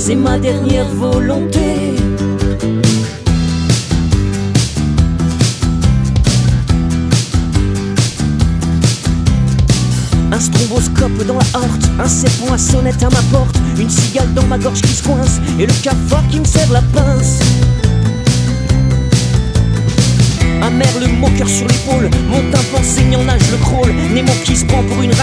c'est ma dernière volonté. Un stromboscope dans la horte, un serpent à sonnette à ma porte, une cigale dans ma gorge qui se coince, et le cafard qui me serre la pince. Un merle, mon cœur sur l'épaule, mon tympan saignant nage le crawl, Nemo qui se prend pour une